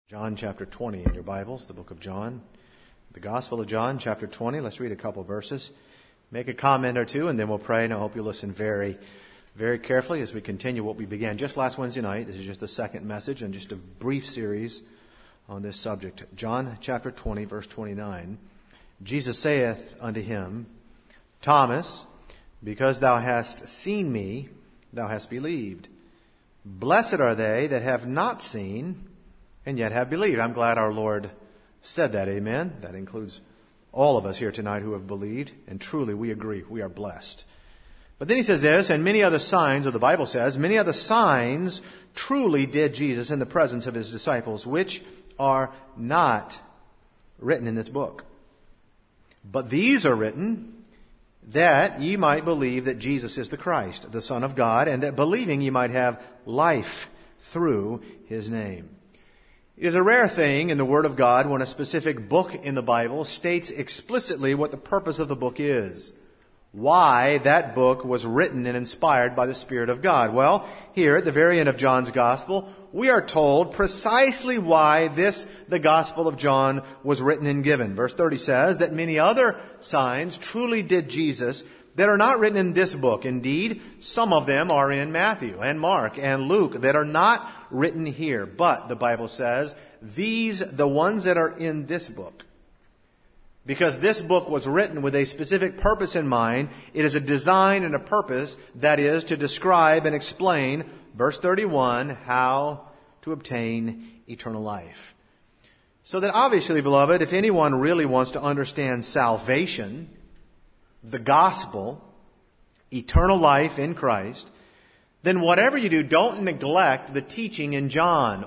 John chapter 20 in your Bibles, the book of John, the Gospel of John chapter 20. Let's read a couple verses, make a comment or two, and then we'll pray. And I hope you listen very, very carefully as we continue what we began just last Wednesday night. This is just the second message and just a brief series on this subject. John chapter 20, verse 29. Jesus saith unto him, Thomas, because thou hast seen me, thou hast believed. Blessed are they that have not seen and yet have believed. I'm glad our Lord said that. Amen. That includes all of us here tonight who have believed. And truly we agree. We are blessed. But then he says this, and many other signs, or the Bible says, many other signs truly did Jesus in the presence of his disciples, which are not written in this book. But these are written that ye might believe that Jesus is the Christ, the Son of God, and that believing ye might have life through his name. It is a rare thing in the Word of God when a specific book in the Bible states explicitly what the purpose of the book is. Why that book was written and inspired by the Spirit of God. Well, here at the very end of John's Gospel, we are told precisely why the Gospel of John was written and given. Verse 30 says that many other signs truly did Jesus that are not written in this book. Indeed, some of them are in Matthew and Mark and Luke that are not written here. But the Bible says these, the ones that are in this book, because this book was written with a specific purpose in mind, it is a design and a purpose that is to describe and explain, verse 31, how to obtain eternal life. So that obviously, beloved, if anyone really wants to understand salvation, the gospel, eternal life in Christ, then whatever you do, don't neglect the teaching in John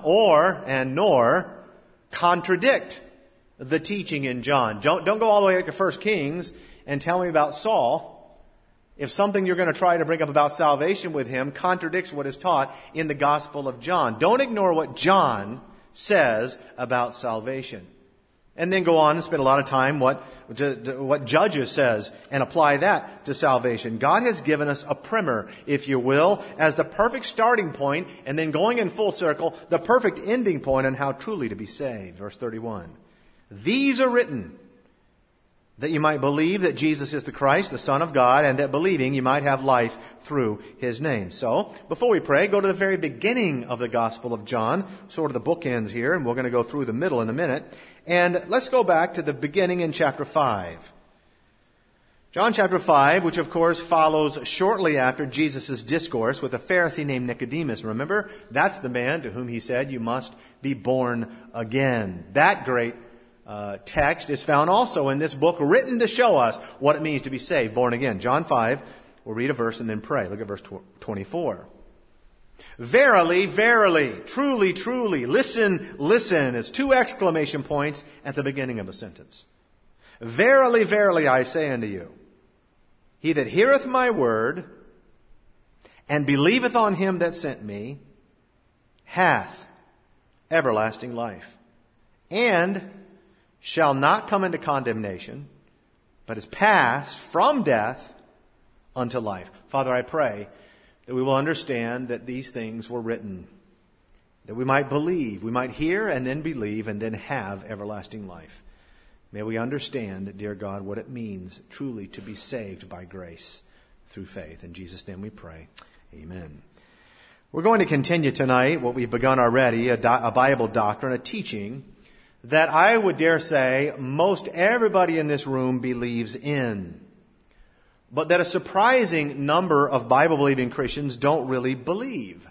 nor contradict the teaching in John. Don't go all the way to 1 Kings and tell me about Saul if something you're going to try to bring up about salvation with him contradicts what is taught in the Gospel of John. Don't ignore what John says about salvation. And then go on and spend a lot of time what Judges says and apply that to salvation. God has given us a primer, if you will, as the perfect starting point, and then going in full circle, the perfect ending point on how truly to be saved. Verse 31. These are written that you might believe that Jesus is the Christ, the Son of God, and that believing you might have life through his name. So, before we pray, go to the very beginning of the Gospel of John, sort of the bookends here, and we're going to go through the middle in a minute. And let's go back to the beginning in chapter 5. John chapter 5, which of course follows shortly after Jesus' discourse with a Pharisee named Nicodemus. Remember, that's the man to whom he said, you must be born again. That great text is found also in this book, written to show us what it means to be saved, born again. John 5, we'll read a verse and then pray. Look at verse 24. Verily, verily, truly, truly, listen, listen. It's two exclamation points at the beginning of a sentence. Verily, verily, I say unto you, he that heareth my word and believeth on him that sent me hath everlasting life, and shall not come into condemnation, but is passed from death unto life. Father, I pray that we will understand that these things were written, that we might believe, we might hear and then believe and then have everlasting life. May we understand, dear God, what it means truly to be saved by grace through faith. In Jesus' name we pray. Amen. We're going to continue tonight what we've begun already, a Bible doctrine, a teaching that I would dare say most everybody in this room believes in, but that a surprising number of Bible-believing Christians don't really believe.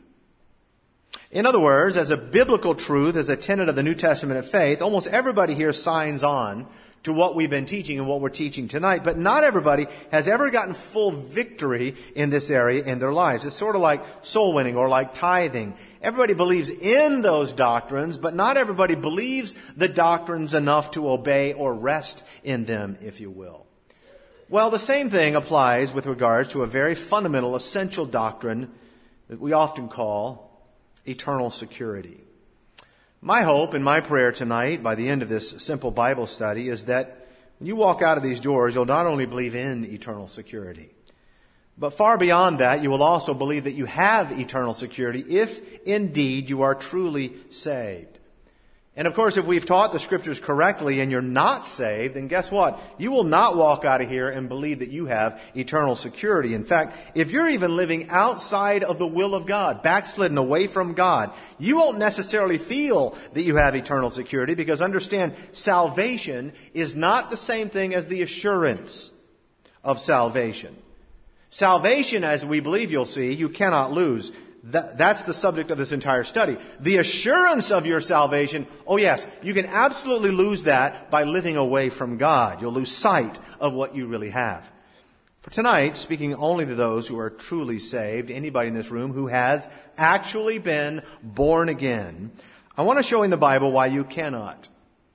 In other words, as a biblical truth, as a tenet of the New Testament of faith, almost everybody here signs on to what we've been teaching and what we're teaching tonight, but not everybody has ever gotten full victory in this area in their lives. It's sort of like soul winning or like tithing. Everybody believes in those doctrines, but not everybody believes the doctrines enough to obey or rest in them, if you will. Well, the same thing applies with regards to a very fundamental, essential doctrine that we often call eternal security. My hope and my prayer tonight, by the end of this simple Bible study, is that when you walk out of these doors, you'll not only believe in eternal security, but far beyond that, you will also believe that you have eternal security if indeed you are truly saved. And of course, if we've taught the Scriptures correctly and you're not saved, then guess what? You will not walk out of here and believe that you have eternal security. In fact, if you're even living outside of the will of God, backslidden away from God, you won't necessarily feel that you have eternal security, because understand, salvation is not the same thing as the assurance of salvation. Salvation, as we believe you'll see, you cannot lose. That's the subject of this entire study. The assurance of your salvation, oh yes, you can absolutely lose that by living away from God. You'll lose sight of what you really have. For tonight, speaking only to those who are truly saved, anybody in this room who has actually been born again, I want to show in the Bible why you cannot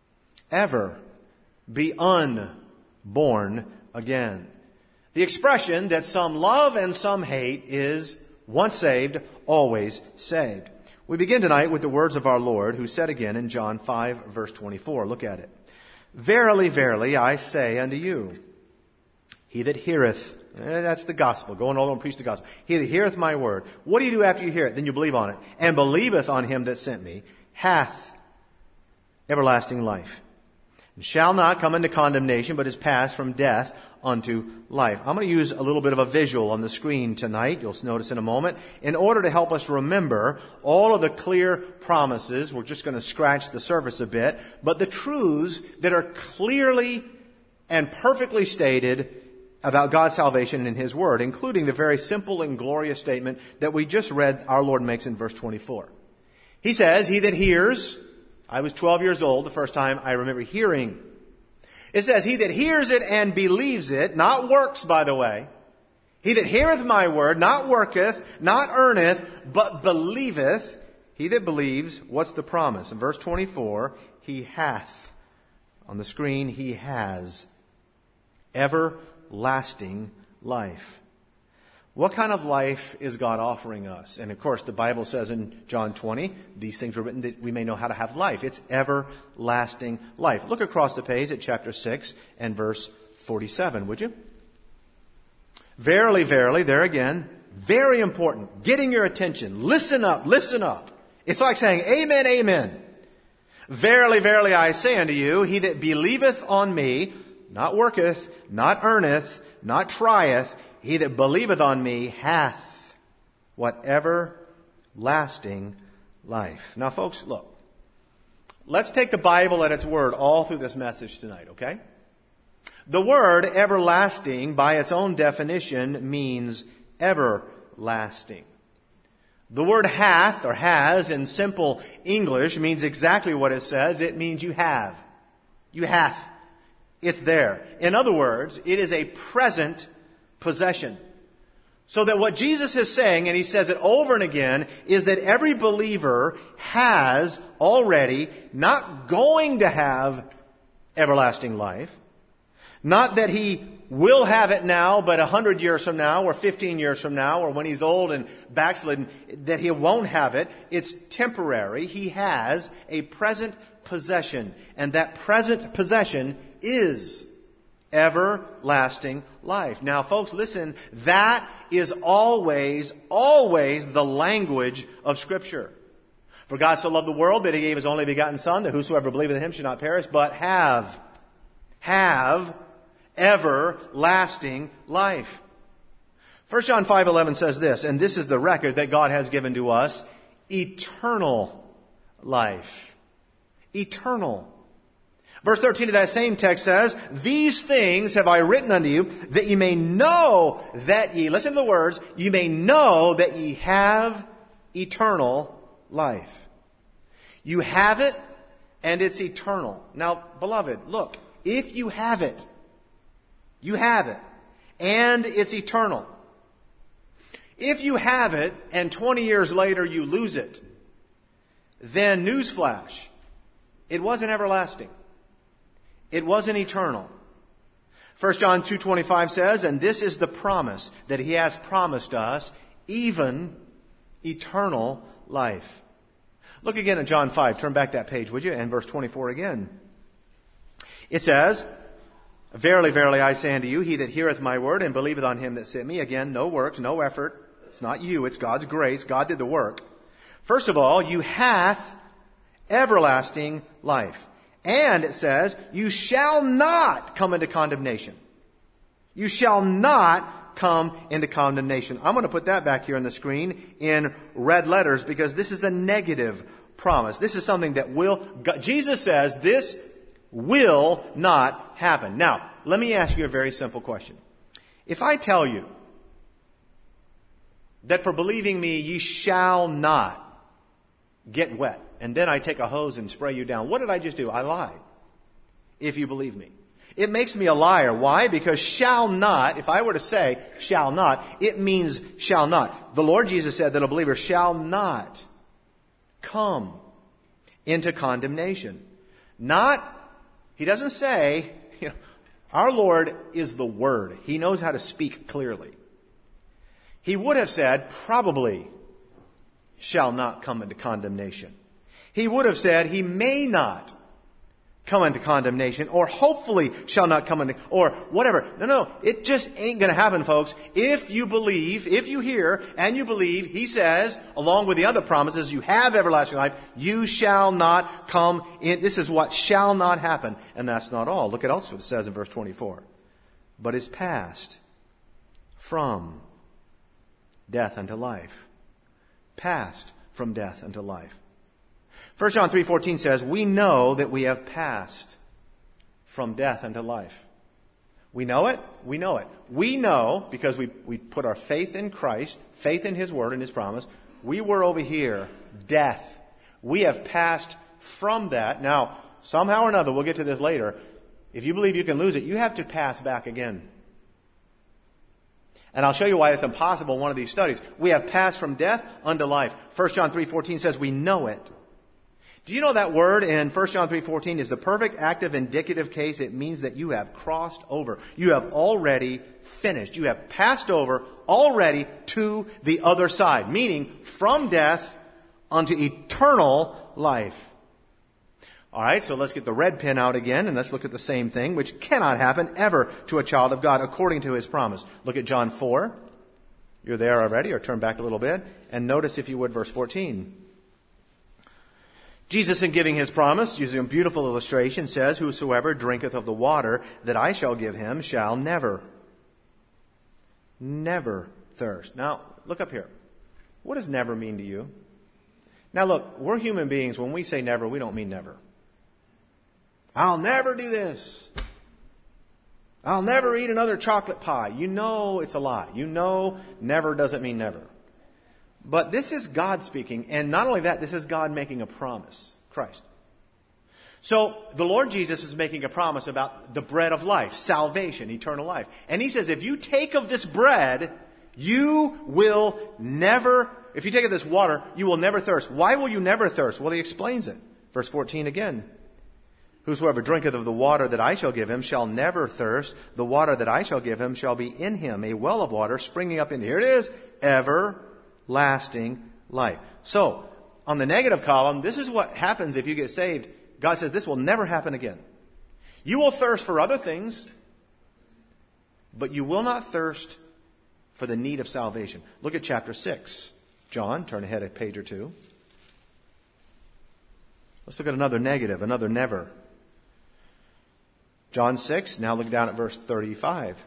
ever be unborn again. The expression that some love and some hate is once saved, always saved. We begin tonight with the words of our Lord, who said again in John 5, verse 24. Look at it. Verily, verily, I say unto you, he that heareth, that's the gospel, go and all and preach the gospel. He that heareth my word. What do you do after you hear it? Then you believe on it. And believeth on him that sent me, hath everlasting life, and shall not come into condemnation, but is passed from death unto life. I'm going to use a little bit of a visual on the screen tonight, you'll notice in a moment, in order to help us remember all of the clear promises. We're just going to scratch the surface a bit, but the truths that are clearly and perfectly stated about God's salvation in His Word, including the very simple and glorious statement that we just read our Lord makes in verse 24. He says, he that hears, I was 12 years old the first time I remember hearing. It says, he that hears it and believes it, not works, by the way. He that heareth my word, not worketh, not earneth, but believeth. He that believes, what's the promise? In verse 24, he hath. On the screen, he has everlasting life. What kind of life is God offering us? And of course, the Bible says in John 20, these things were written that we may know how to have life. It's everlasting life. Look across the page at chapter 6 and verse 47, would you? Verily, verily, there again, very important. Getting your attention. Listen up, listen up. It's like saying, amen, amen. Verily, verily, I say unto you, he that believeth on me, not worketh, not earneth, not trieth, he that believeth on me hath what everlasting life. Now, folks, look. Let's take the Bible at its word all through this message tonight, okay? The word everlasting, by its own definition, means everlasting. The word hath or has in simple English means exactly what it says. It means you have. You hath. It's there. In other words, it is a present possession. So that what Jesus is saying, and he says it over and again, is that every believer has already, not going to have everlasting life, not that he will have it now, but 100 years from now, or 15 years from now, or when he's old and backslidden, that he won't have it. It's temporary. He has a present possession, and that present possession is everlasting life. Now, folks, listen, that is always, always the language of Scripture. For God so loved the world that he gave his only begotten Son, that whosoever believeth in him should not perish, but have everlasting life. 1 John 5:11 says this, and this is the record that God has given to us, eternal life. Eternal. Verse 13 of that same text says, these things have I written unto you, that ye may know that ye, listen to the words, ye may know that ye have eternal life. You have it, and it's eternal. Now, beloved, look, if you have it, you have it, and it's eternal. If you have it, and 20 years later you lose it, then newsflash, it wasn't everlasting. It wasn't eternal. 1 John 2:25 says, and this is the promise that he has promised us, even eternal life. Look again at John 5. Turn back that page, would you? And verse 24 again. It says, verily, verily, I say unto you, he that heareth my word and believeth on him that sent me, again, no works, no effort. It's not you, it's God's grace. God did the work. First of all, you hath everlasting life. And it says, you shall not come into condemnation. You shall not come into condemnation. I'm going to put that back here on the screen in red letters because this is a negative promise. This is something that Jesus says this will not happen. Now, let me ask you a very simple question. If I tell you that for believing me, ye shall not get wet, and then I take a hose and spray you down, what did I just do? I lied. If you believe me. It makes me a liar. Why? Because shall not, if I were to say shall not, it means shall not. The Lord Jesus said that a believer shall not come into condemnation. He doesn't say, our Lord is the Word. He knows how to speak clearly. He would have said, probably shall not come into condemnation. He would have said, he may not come into condemnation, or hopefully shall not come into, or whatever. No, it just ain't going to happen, folks. If you believe, if you hear, and you believe, he says, along with the other promises, you have everlasting life, you shall not come in. This is what shall not happen. And that's not all. Look at also what it says in verse 24. But is passed from death unto life. Passed from death unto life. 1 John 3:14 says, we know that we have passed from death unto life. We know it? We know it. We know, because we put our faith in Christ, faith in His Word and His promise. We were over here, death. We have passed from that. Now, somehow or another, we'll get to this later, if you believe you can lose it, you have to pass back again. And I'll show you why it's impossible in one of these studies. We have passed from death unto life. 1 John 3:14 says we know it. Do you know that word in 1 John 3:14 is the perfect active indicative case? It means that you have crossed over. You have already finished. You have passed over already to the other side. Meaning from death unto eternal life. Alright, so let's get the red pen out again and let's look at the same thing, which cannot happen ever to a child of God according to His promise. Look at John 4. You're there already, or turn back a little bit. And notice, if you would, verse 14. Jesus, in giving His promise, using a beautiful illustration, says, whosoever drinketh of the water that I shall give him shall never thirst. Now, look up here. What does never mean to you? Now look, we're human beings. When we say never, we don't mean never. I'll never do this. I'll never eat another chocolate pie. You know it's a lie. You know never doesn't mean never. But this is God speaking, and not only that, this is God making a promise, Christ. So the Lord Jesus is making a promise about the bread of life, salvation, eternal life. And He says, if you take of this bread, you will never, if you take of this water, you will never thirst. Why will you never thirst? Well, He explains it. Verse 14 again. Whosoever drinketh of the water that I shall give him shall never thirst. The water that I shall give him shall be in him a well of water springing up in, here it is, everlasting life. So, on the negative column, this is what happens if you get saved. God says this will never happen again. You will thirst for other things, but you will not thirst for the need of salvation. Look at chapter 6. John, turn ahead a page or two. Let's look at another negative, another never. John 6, now look down at verse 35.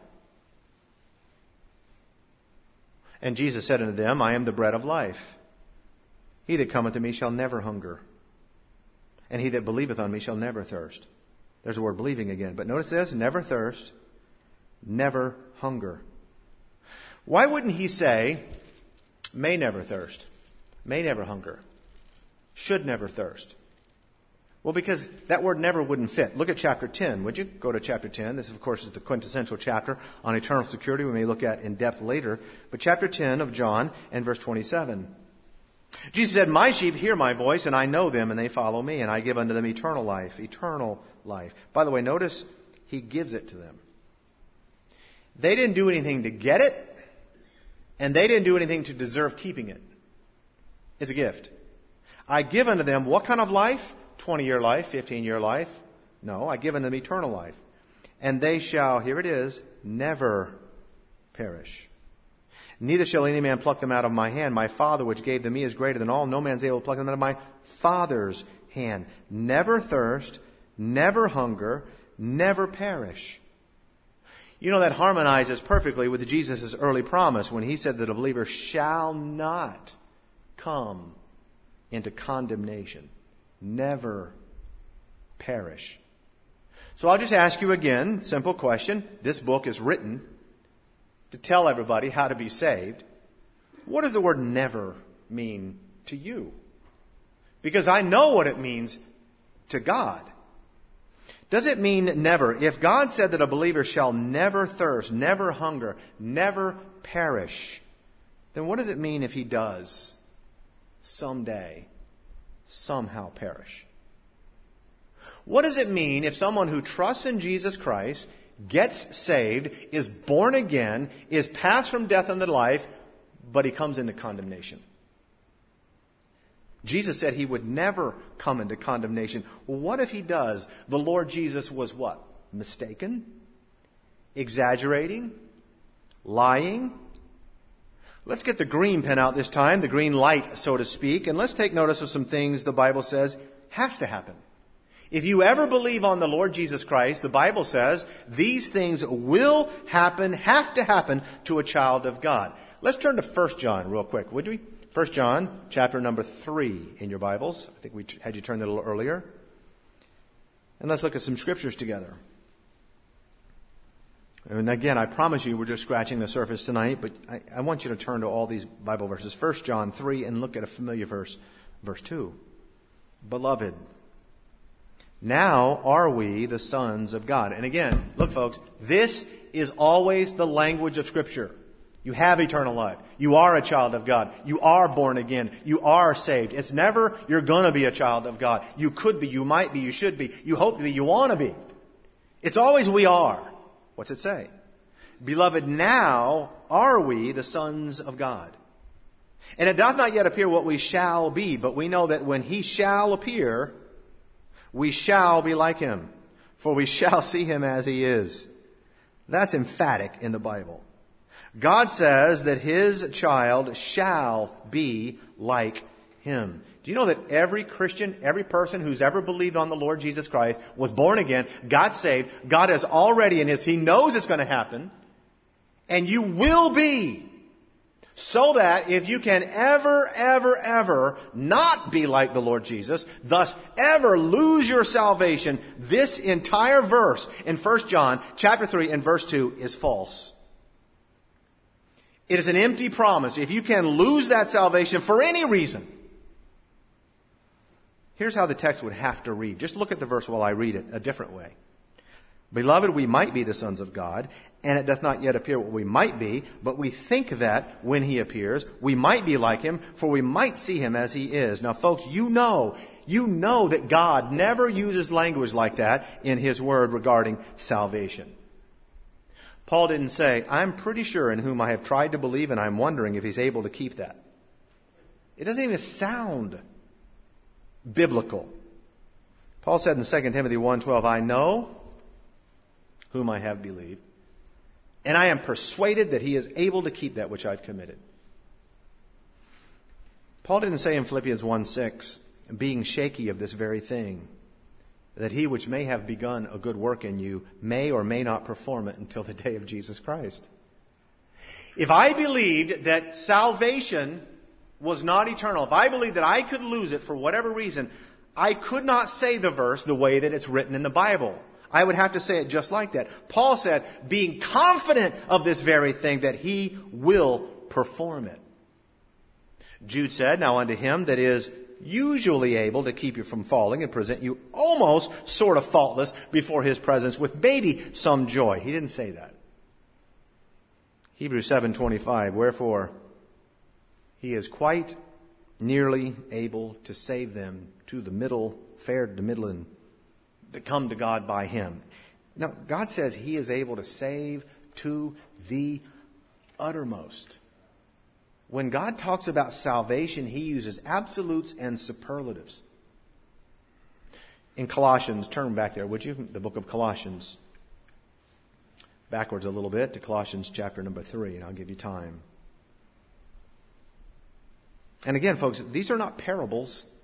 And Jesus said unto them, I am the bread of life. He that cometh to me shall never hunger. And he that believeth on me shall never thirst. There's the word believing again. But notice this, never thirst, never hunger. Why wouldn't He say, may never thirst, may never hunger, should never thirst? Well, because that word never wouldn't fit. Look at chapter 10, would you? Go to chapter 10. This, of course, is the quintessential chapter on eternal security we may look at in depth later. But chapter 10 of John and verse 27. Jesus said, my sheep hear my voice, and I know them, and they follow me, and I give unto them eternal life. Eternal life. By the way, notice He gives it to them. They didn't do anything to get it, and they didn't do anything to deserve keeping it. It's a gift. I give unto them what kind of life? 20-year life, 15-year life? No, I give unto them eternal life. And they shall, here it is, never perish. Neither shall any man pluck them out of my hand. My Father which gave them me is greater than all. No man's able to pluck them out of my Father's hand. Never thirst, never hunger, never perish. You know, that harmonizes perfectly with Jesus' early promise when he said that a believer shall not come into condemnation. Never perish. So I'll just ask you again, simple question. This book is written to tell everybody how to be saved. What does the word never mean to you? Because I know what it means to God. Does it mean never? If God said that a believer shall never thirst, never hunger, never perish, then what does it mean if he does someday, somehow perish? What does it mean if someone who trusts in Jesus Christ, gets saved, is born again, is passed from death unto life, but he comes into condemnation? Jesus said he would never come into condemnation. Well, what if he does? The Lord Jesus was what? Mistaken? Exaggerating? Lying? Let's get the green pen out this time, the green light, so to speak, and let's take notice of some things the Bible says has to happen. If you ever believe on the Lord Jesus Christ, the Bible says these things will happen, have to happen to a child of God. Let's turn to 1 John real quick, would we? 1 John, chapter number 3 in your Bibles. I think we had you turn that a little earlier. And let's look at some scriptures together. And again, I promise you we're just scratching the surface tonight, but I want you to turn to all these Bible verses. 1 John 3 and look at a familiar verse, verse 2. Beloved, now are we the sons of God. And again, look folks, this is always the language of Scripture. You have eternal life. You are a child of God. You are born again. You are saved. It's never you're going to be a child of God. You could be, you might be, you should be, you hope to be, you want to be. It's always we are. What's it say? Beloved, now are we the sons of God. And it doth not yet appear what we shall be, but we know that when he shall appear, we shall be like him, for we shall see him as he is. That's emphatic in the Bible. God says that his child shall be like him. Do you know that every Christian, every person who's ever believed on the Lord Jesus Christ was born again, got saved, God has already in his, he knows it's going to happen, and you will be. So that if you can ever not be like the Lord Jesus, thus ever lose your salvation, this entire verse in 1 John chapter 3 and verse 2 is false. It is an empty promise. If you can lose that salvation for any reason, here's how the text would have to read. Just look at the verse while I read it a different way. Beloved, we might be the sons of God, and it doth not yet appear what we might be, but we think that when he appears, we might be like him, for we might see him as he is. Now, folks, you know that God never uses language like that in his word regarding salvation. Paul didn't say, I'm pretty sure in whom I have tried to believe, and I'm wondering if he's able to keep that. It doesn't even sound biblical. Paul said in 2 Timothy 1:12, I know whom I have believed, and I am persuaded that he is able to keep that which I've committed. Paul didn't say in Philippians 1:6, being shaky of this very thing, that he which may have begun a good work in you may or may not perform it until the day of Jesus Christ. If I believed that salvation was not eternal, if I believed that I could lose it for whatever reason, I could not say the verse the way that it's written in the Bible. I would have to say it just like that. Paul said, being confident of this very thing, that he will perform it. Jude said, now unto him that is usually able to keep you from falling and present you almost sort of faultless before his presence with maybe some joy. He didn't say that. Hebrews 7:25, wherefore he is quite nearly able to save them to the middle, fair to middling, that come to God by him. Now, God says he is able to save to the uttermost. When God talks about salvation, he uses absolutes and superlatives. In Colossians, turn back there, would you? The book of Colossians. Backwards a little bit to Colossians chapter number 3, and I'll give you time. And again, folks, these are not parables.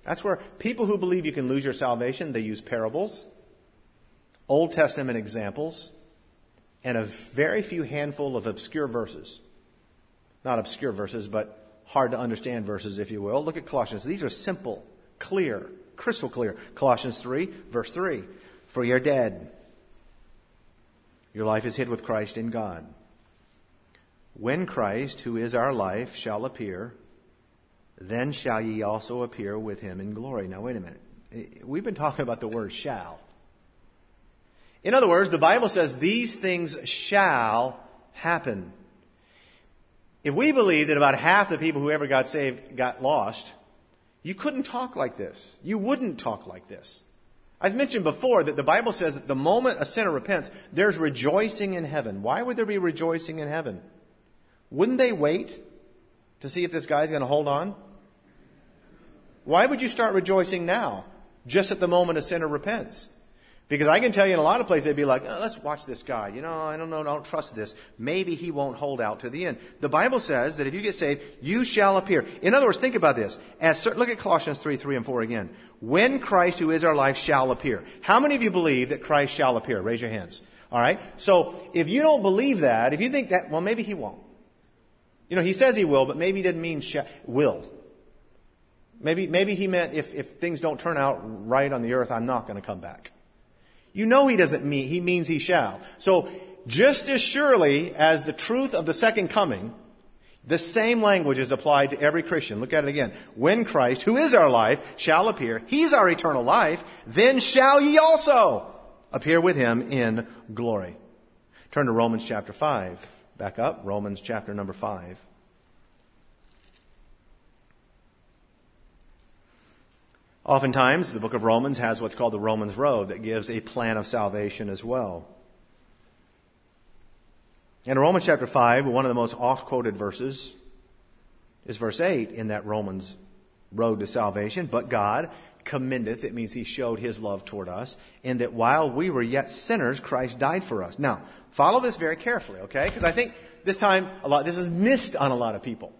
That's where people who believe you can lose your salvation, they use parables, Old Testament examples, and a very few handful of obscure verses. Not obscure verses, but hard to understand verses, if you will. Look at Colossians. These are simple, clear, crystal clear. Colossians 3, verse 3. For you're dead. Your life is hid with Christ in God. When Christ, who is our life, shall appear, then shall ye also appear with him in glory. Now, wait a minute. We've been talking about the word shall. In other words, the Bible says these things shall happen. If we believe that about half the people who ever got saved got lost, you couldn't talk like this. You wouldn't talk like this. I've mentioned before that the Bible says that the moment a sinner repents, there's rejoicing in heaven. Why would there be rejoicing in heaven? Wouldn't they wait to see if this guy's going to hold on? Why would you start rejoicing now, just at the moment a sinner repents? Because I can tell you in a lot of places they'd be like, oh, let's watch this guy. I don't know, I don't trust this. Maybe he won't hold out to the end. The Bible says that if you get saved, you shall appear. In other words, think about this. Look at Colossians 3, 3 and 4 again. When Christ, who is our life, shall appear. How many of you believe that Christ shall appear? Raise your hands. All right? So if you don't believe that, if you think that, well, maybe he won't. He says he will, but maybe he didn't mean will. Maybe he meant if things don't turn out right on the earth, I'm not going to come back. He doesn't mean, he means he shall. So just as surely as the truth of the second coming, the same language is applied to every Christian. Look at it again. When Christ, who is our life, shall appear, he's our eternal life, then shall ye also appear with him in glory. Turn to Romans chapter 5. Back up, Romans chapter number 5. Oftentimes, the book of Romans has what's called the Romans Road that gives a plan of salvation as well. In Romans chapter 5, one of the most oft-quoted verses is verse 8 in that Romans Road to salvation. But God commendeth, it means he showed his love toward us, in that while we were yet sinners, Christ died for us. Now, follow this very carefully, okay? Because I think this is missed on a lot of people.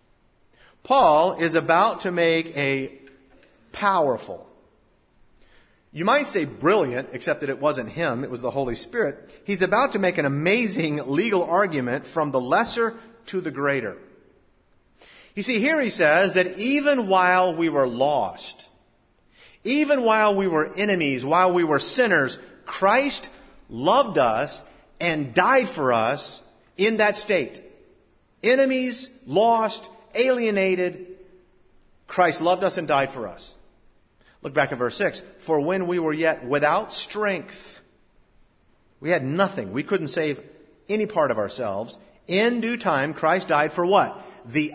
Paul is about to make a powerful, you might say brilliant, except that it wasn't him, it was the Holy Spirit. He's about to make an amazing legal argument from the lesser to the greater. You see, here he says that even while we were lost, even while we were enemies, while we were sinners, Christ loved us and died for us in that state. Enemies, lost, alienated, Christ loved us and died for us. Look back at verse 6. For when we were yet without strength, we had nothing. We couldn't save any part of ourselves. In due time, Christ died for what? The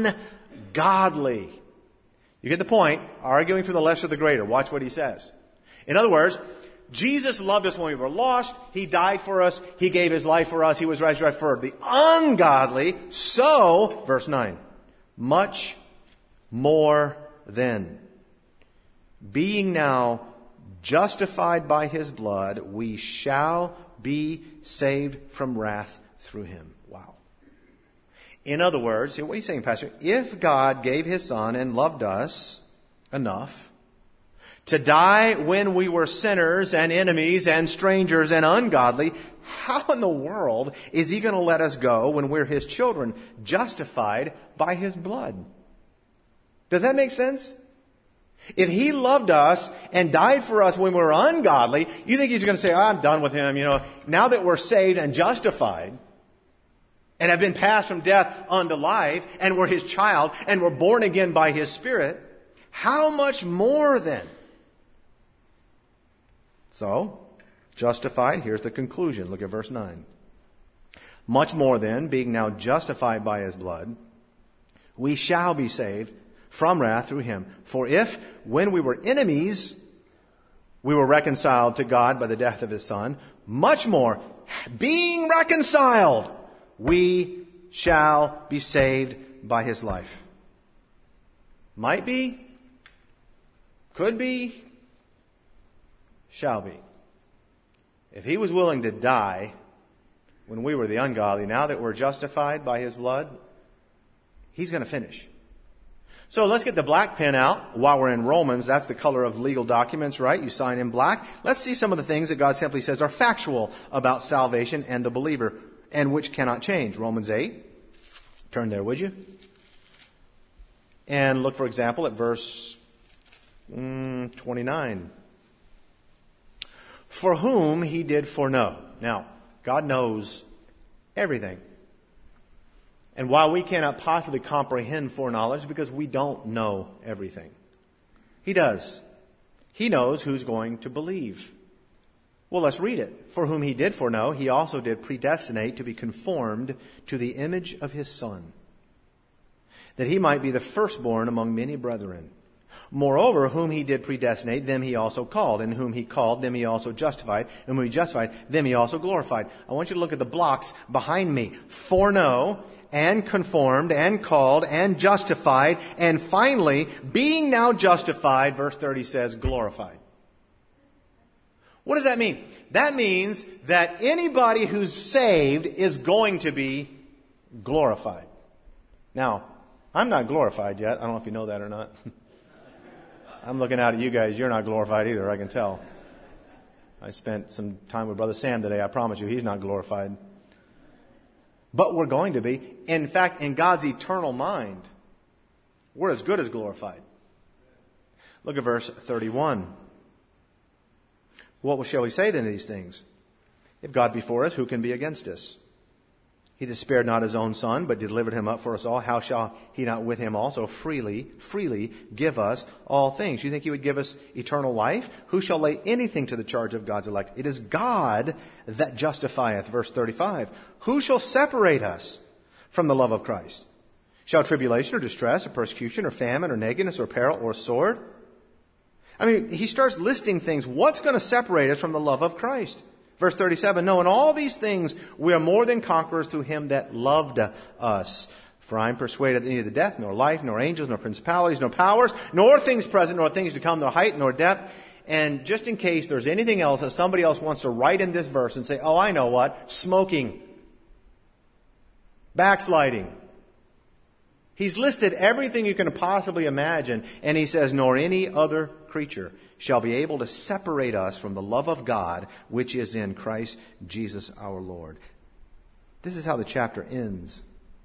ungodly. You get the point. Arguing for the lesser the greater. Watch what he says. In other words, Jesus loved us when we were lost. He died for us. He gave his life for us. He was resurrected for the ungodly. So, verse 9, much more than, being now justified by his blood, we shall be saved from wrath through him. Wow. In other words, what are you saying, Pastor? If God gave his Son and loved us enough to die when we were sinners and enemies and strangers and ungodly, how in the world is he going to let us go when we're his children, justified by his blood? Does that make sense? If he loved us and died for us when we were ungodly, you think he's going to say, I'm done with him. Now that we're saved and justified and have been passed from death unto life and we're his child and we're born again by his Spirit, how much more then? So, justified, here's the conclusion. Look at verse 9. Much more then, being now justified by his blood, we shall be saved from wrath through him. For if, when we were enemies, we were reconciled to God by the death of his Son, much more, being reconciled, we shall be saved by his life. Might be, could be, shall be. If he was willing to die when we were the ungodly, now that we're justified by his blood, he's going to finish. So let's get the black pen out while we're in Romans. That's the color of legal documents, right? You sign in black. Let's see some of the things that God simply says are factual about salvation and the believer, and which cannot change. Romans 8. Turn there, would you? And look, for example, at verse 29. For whom he did foreknow. Now, God knows everything. And while we cannot possibly comprehend foreknowledge because we don't know everything, He does. He knows who's going to believe. Well, let's read it. For whom He did foreknow, He also did predestinate to be conformed to the image of His Son, that He might be the firstborn among many brethren. Moreover, whom He did predestinate, them He also called. And whom He called, them He also justified. And whom He justified, them He also glorified. I want you to look at the blocks behind me. Foreknow, and conformed, and called, and justified. And finally, being now justified, verse 30 says, glorified. What does that mean? That means that anybody who's saved is going to be glorified. Now, I'm not glorified yet. I don't know if you know that or not. I'm looking out at you guys. You're not glorified either, I can tell. I spent some time with Brother Sam today. I promise you, he's not glorified. But we're going to be. In fact, in God's eternal mind, we're as good as glorified. Look at verse 31. What shall we say then to these things? If God be for us, who can be against us? He that spared not His own Son, but delivered Him up for us all, how shall He not with Him also freely give us all things? You think He would give us eternal life? Who shall lay anything to the charge of God's elect? It is God that justifieth. Verse 35. Who shall separate us from the love of Christ? Shall tribulation or distress or persecution or famine or nakedness or peril or sword? I mean, he starts listing things. What's going to separate us from the love of Christ? Verse 37, no, in all these things we are more than conquerors through Him that loved us. For I am persuaded that neither death, nor life, nor angels, nor principalities, nor powers, nor things present, nor things to come, nor height, nor depth. And just in case there's anything else that somebody else wants to write in this verse and say, oh, I know what, smoking, backsliding. He's listed everything you can possibly imagine, and he says, nor any other creature shall be able to separate us from the love of God, which is in Christ Jesus our Lord. This is how the chapter ends.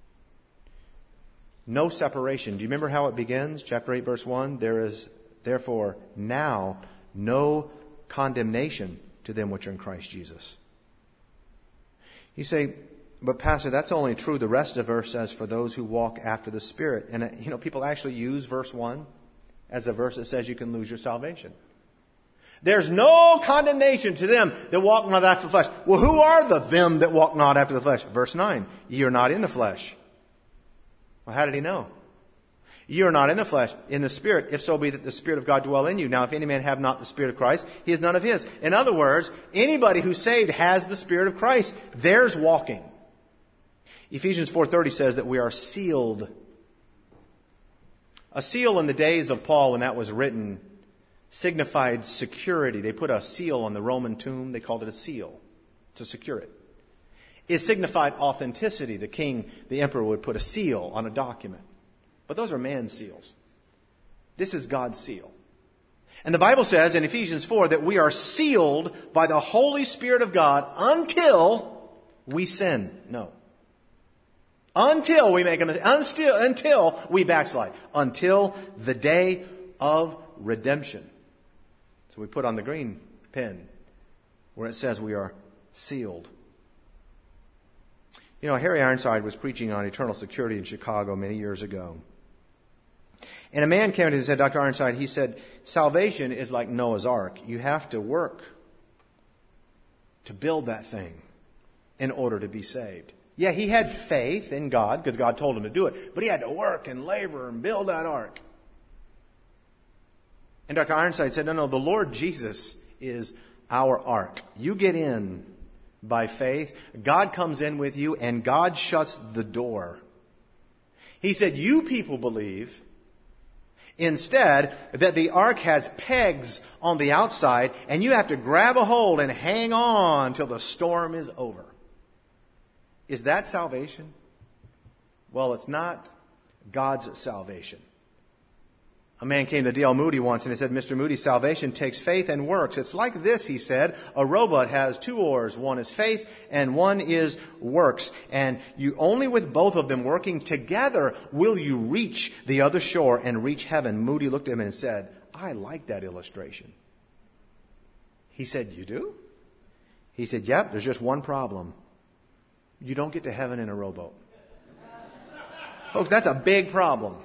No separation. Do you remember how it begins? Chapter 8, verse 1. There is therefore now no condemnation to them which are in Christ Jesus. You say, but Pastor, that's only true. The rest of the verse says, for those who walk after the Spirit. And, people actually use verse 1 as a verse that says you can lose your salvation. There's no condemnation to them that walk not after the flesh. Well, who are them that walk not after the flesh? Verse 9, ye are not in the flesh. Well, how did he know? Ye are not in the flesh, in the Spirit, if so be that the Spirit of God dwell in you. Now, if any man have not the Spirit of Christ, he is none of his. In other words, anybody who's saved has the Spirit of Christ. There's walking. Ephesians 4:30 says that we are sealed. A seal in the days of Paul, when that was written, signified security. They put a seal on the Roman tomb. They called it a seal to secure it. It signified authenticity. The king, the emperor, would put a seal on a document. But those are man's seals. This is God's seal. And the Bible says in Ephesians 4 that we are sealed by the Holy Spirit of God until we sin. No. Until we make a mistake. Until we backslide. Until the day of redemption. So we put on the green pen where it says we are sealed. Harry Ironside was preaching on eternal security in Chicago many years ago. And a man came to him and said, Dr. Ironside, he said, salvation is like Noah's Ark. You have to work to build that thing in order to be saved. Yeah, he had faith in God because God told him to do it. But he had to work and labor and build that ark. And Dr. Ironside said, no, the Lord Jesus is our ark. You get in by faith. God comes in with you and God shuts the door. He said, you people believe instead that the ark has pegs on the outside and you have to grab a hold and hang on till the storm is over. Is that salvation? Well, it's not God's salvation. A man came to D.L. Moody once and he said, Mr. Moody, salvation takes faith and works. It's like this, he said. A rowboat has two oars. One is faith and one is works. And you only with both of them working together will you reach the other shore and reach heaven. Moody looked at him and said, I like that illustration. He said, you do? He said, yep, there's just one problem. You don't get to heaven in a rowboat. Folks, that's a big problem.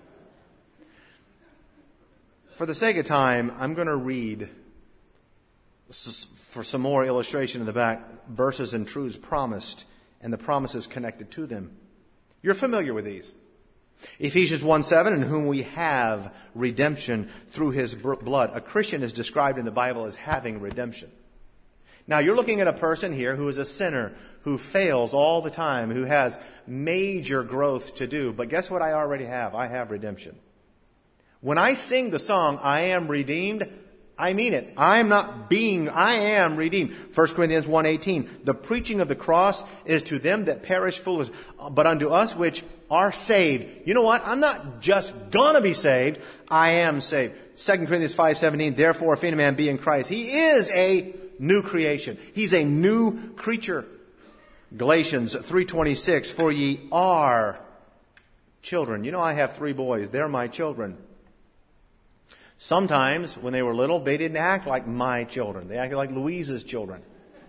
For the sake of time, I'm going to read, for some more illustration in the back, verses and truths promised and the promises connected to them. You're familiar with these. Ephesians 1:7, in whom we have redemption through his blood. A Christian is described in the Bible as having redemption. Now, you're looking at a person here who is a sinner, who fails all the time, who has major growth to do. But guess what I already have? I have redemption. When I sing the song, I am redeemed, I mean it. I am redeemed. 1 Corinthians 1:18. The preaching of the cross is to them that perish foolish, but unto us which are saved. You know what? I'm not just gonna be saved. I am saved. 2 Corinthians 5:17. Therefore, if any man be in Christ, he is a new creation. He's a new creature. Galatians 3:26. For ye are children. You know, I have 3 boys. They're my children. Sometimes, when they were little, they didn't act like my children. They acted like Louise's children.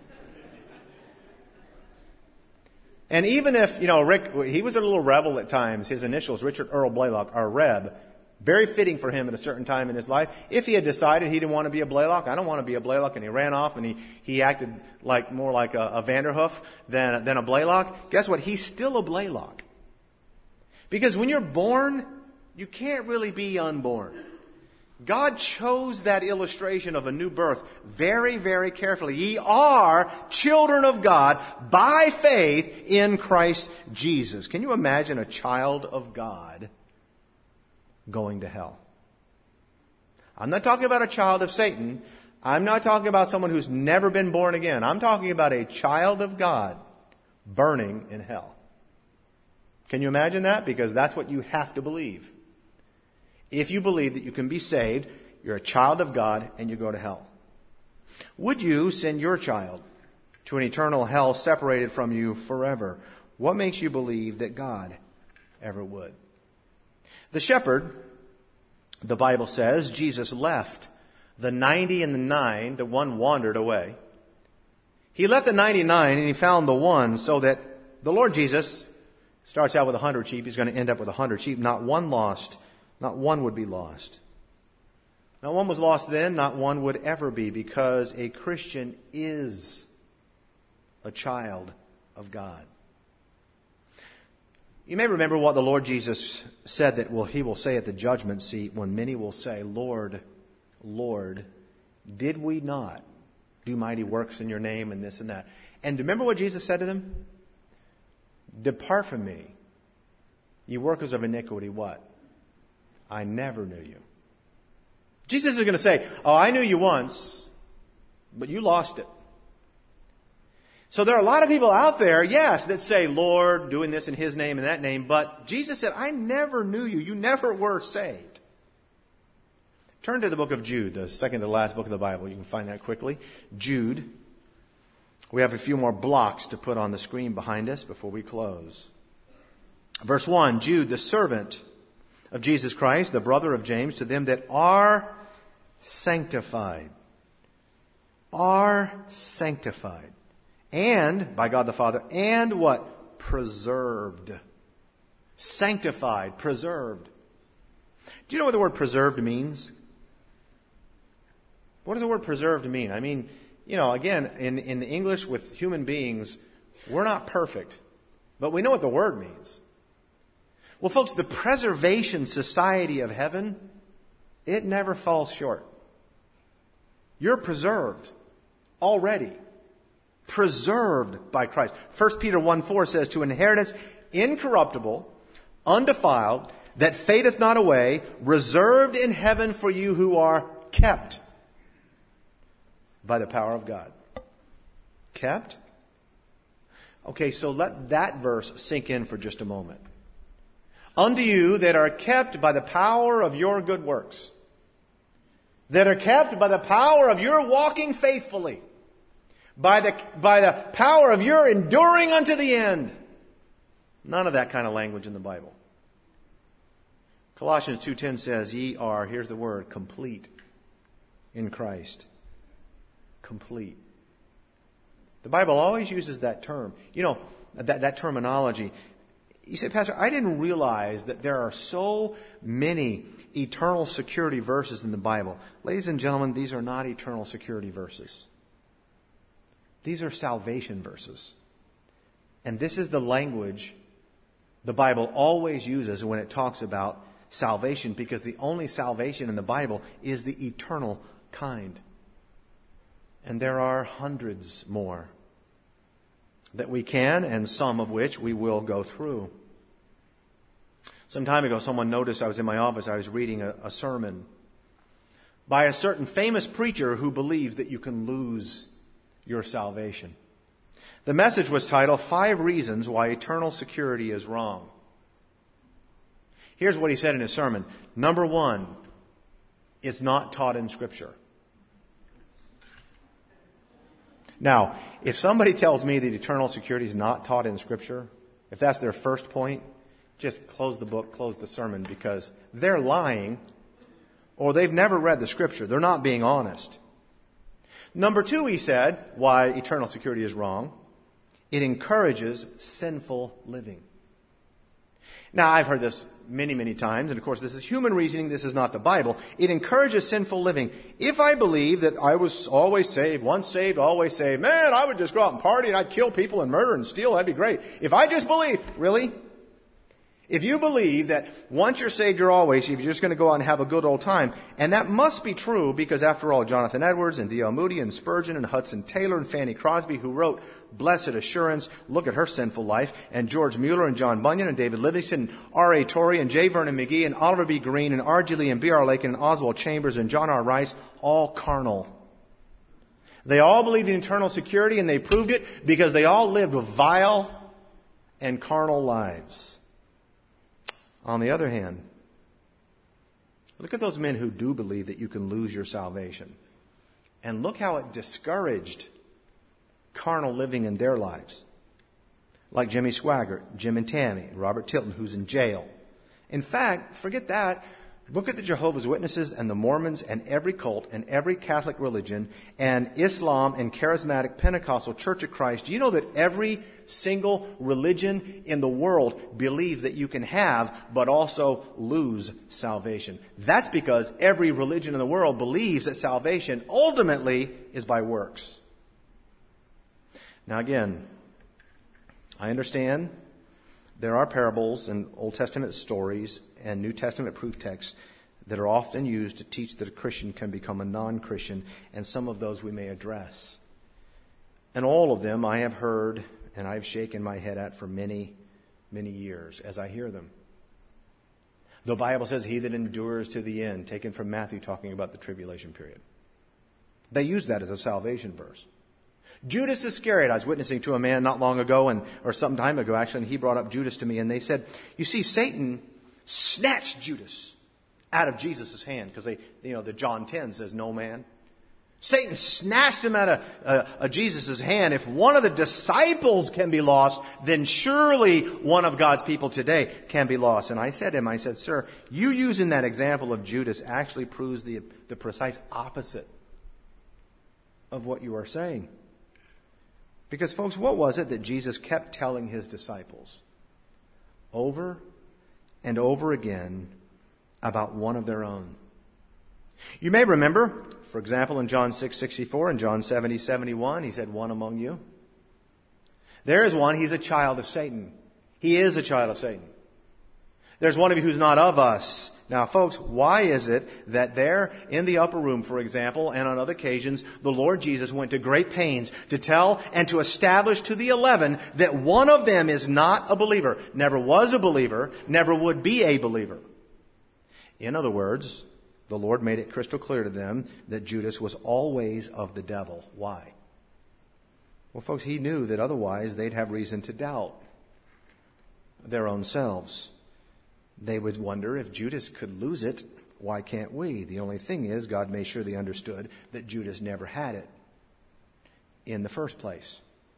And even if, Rick, he was a little rebel at times. His initials, Richard Earl Blaylock, are Reb. Very fitting for him at a certain time in his life. If he had decided he didn't want to be a Blaylock, I don't want to be a Blaylock, and he ran off and he acted more like a Vanderhoof than a Blaylock, guess what? He's still a Blaylock. Because when you're born, you can't really be unborn. God chose that illustration of a new birth very, very carefully. Ye are children of God by faith in Christ Jesus. Can you imagine a child of God going to hell? I'm not talking about a child of Satan. I'm not talking about someone who's never been born again. I'm talking about a child of God burning in hell. Can you imagine that? Because that's what you have to believe. If you believe that you can be saved, you're a child of God, and you go to hell. Would you send your child to an eternal hell separated from you forever? What makes you believe that God ever would? The shepherd, the Bible says, Jesus left the 90 and the 9, the one wandered away. He left the 99 and he found the one, so that the Lord Jesus starts out with 100 sheep. He's going to end up with 100 sheep. Not one lost. Not one would be lost. Not one was lost then, not one would ever be, because a Christian is a child of God. You may remember what the Lord Jesus said that he will say at the judgment seat when many will say, Lord, Lord, did we not do mighty works in your name and this and that? And remember what Jesus said to them? Depart from me, ye workers of iniquity. What? I never knew you. Jesus is going to say, I knew you once, but you lost it. So there are a lot of people out there, yes, that say, Lord, doing this in his name and that name, but Jesus said, I never knew you. You never were saved. Turn to the book of Jude, the second to last book of the Bible. You can find that quickly. Jude. We have a few more blocks to put on the screen behind us before we close. Verse 1, Jude, the servant of Jesus Christ, the brother of James, to them that are sanctified. Are sanctified. And, by God the Father, and what? Preserved. Sanctified, preserved. Do you know what the word preserved means? What does the word preserved mean? I mean, again, in the English with human beings, we're not perfect. But we know what the word means. Well, folks, the preservation society of heaven, it never falls short. You're preserved already. Preserved by Christ. 1 Peter 1:4 says, to inheritance incorruptible, undefiled, that fadeth not away, reserved in heaven for you who are kept by the power of God. Kept? Okay, so let that verse sink in for just a moment. unto you that are kept by the power of your good works, that are kept by the power of your walking faithfully, by the power of your enduring unto the end. None of that kind of language in the Bible. Colossians 2:10 says, ye are, here's the word, complete in Christ. Complete. The Bible always uses that term. You know, that terminology. You say, Pastor, I didn't realize that there are so many eternal security verses in the Bible. Ladies and gentlemen, these are not eternal security verses. These are salvation verses. And this is the language the Bible always uses when it talks about salvation, because the only salvation in the Bible is the eternal kind. And there are hundreds more that we can, and some of which we will go through. Some time ago, someone noticed I was in my office, I was reading a sermon by a certain famous preacher who believes that you can lose your salvation. The message was titled, 5 Reasons Why Eternal Security is Wrong. Here's what he said in his sermon. Number 1, it's not taught in Scripture. Now, if somebody tells me that eternal security is not taught in Scripture, if that's their first point, just close the book, close the sermon, because they're lying or they've never read the Scripture. They're not being honest. Number 2, he said, why eternal security is wrong. It encourages sinful living. Now, I've heard this many, many times, and of course this is human reasoning, this is not the Bible. It encourages sinful living. If I believe that I was always saved, once saved, always saved, man, I would just go out and party and I'd kill people and murder and steal, that'd be great. If I just believe, really? If you believe that once you're saved, you're always saved, you're just going to go out and have a good old time. And that must be true because, after all, Jonathan Edwards and D.L. Moody and Spurgeon and Hudson Taylor and Fanny Crosby, who wrote Blessed Assurance, look at her sinful life, and George Mueller and John Bunyan and David Livingston and R.A. Torrey and J. Vernon McGee and Oliver B. Green and R.G. Lee and B.R. Lakin and Oswald Chambers and John R. Rice, all carnal. They all believed in eternal security, and they proved it because they all lived vile and carnal lives. On the other hand, look at those men who do believe that you can lose your salvation. And look how it discouraged carnal living in their lives. Like Jimmy Swaggart, Jim and Tammy, Robert Tilton, who's in jail. In fact, forget that. Look at the Jehovah's Witnesses and the Mormons and every cult and every Catholic religion and Islam and Charismatic Pentecostal Church of Christ. Do you know that every single religion in the world believes that you can have but also lose salvation? That's because every religion in the world believes that salvation ultimately is by works. Now again, I understand there are parables and Old Testament stories and New Testament proof texts that are often used to teach that a Christian can become a non-Christian, and some of those we may address. And all of them I have heard and I've shaken my head at for many, many years as I hear them. The Bible says, he that endures to the end, taken from Matthew talking about the tribulation period. They use that as a salvation verse. Judas Iscariot, I was witnessing to a man not long ago, or some time ago actually, and he brought up Judas to me, and they said, you see, Satan snatched Judas out of Jesus' hand, because the John 10 says, no man. Satan snatched him out of Jesus' hand. If one of the disciples can be lost, then surely one of God's people today can be lost. And I said to him, sir, you using that example of Judas actually proves the precise opposite of what you are saying. Because, folks, what was it that Jesus kept telling his disciples over and over again about one of their own? You may remember, for example, in John 6:64 and John 70:71, he said, one among you. There is one, he's a child of Satan. He is a child of Satan. There's one of you who's not of us. Now, folks, why is it that there in the upper room, for example, and on other occasions, the Lord Jesus went to great pains to tell and to establish to the 11 that one of them is not a believer, never was a believer, never would be a believer? In other words, the Lord made it crystal clear to them that Judas was always of the devil. Why? Well, folks, he knew that otherwise they'd have reason to doubt their own selves. They would wonder, if Judas could lose it, why can't we? The only thing is, God made sure they understood that Judas never had it in the first place.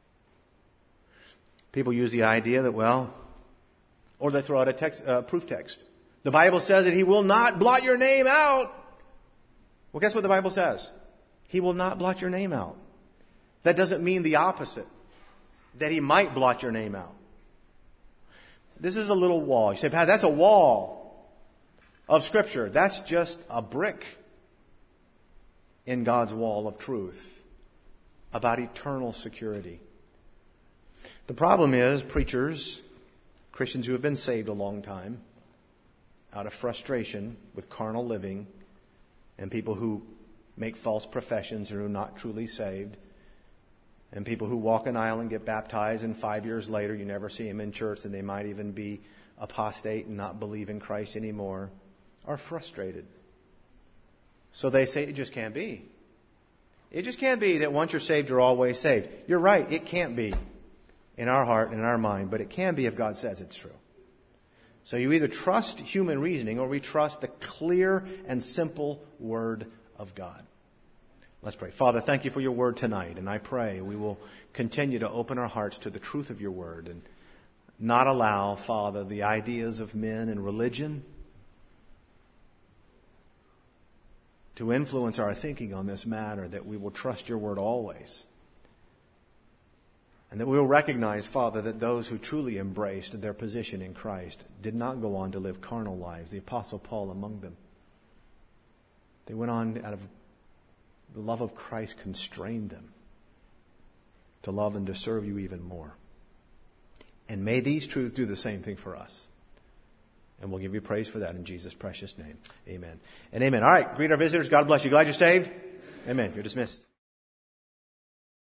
People use the idea that, or they throw out a proof text. The Bible says that He will not blot your name out. Well, guess what the Bible says? He will not blot your name out. That doesn't mean the opposite, that He might blot your name out. This is a little wall. You say, Pat, that's a wall of Scripture. That's just a brick in God's wall of truth about eternal security. The problem is preachers, Christians who have been saved a long time, out of frustration with carnal living, and people who make false professions and who are not truly saved, and people who walk an aisle and get baptized, and 5 years later you never see them in church, and they might even be apostate and not believe in Christ anymore, are frustrated. So they say, it just can't be. It just can't be that once you're saved, you're always saved. You're right, it can't be in our heart and in our mind, but it can be if God says it's true. So you either trust human reasoning or we trust the clear and simple Word of God. Let's pray. Father, thank you for your Word tonight, and I pray we will continue to open our hearts to the truth of your Word and not allow, Father, the ideas of men and religion to influence our thinking on this matter, that we will trust your Word always. And that we will recognize, Father, that those who truly embraced their position in Christ did not go on to live carnal lives. The Apostle Paul among them. They went on out of the love of Christ constrained them to love and to serve you even more. And may these truths do the same thing for us. And we'll give you praise for that in Jesus' precious name. Amen. And amen. All right, greet our visitors. God bless you. Glad you're saved? Amen. You're dismissed.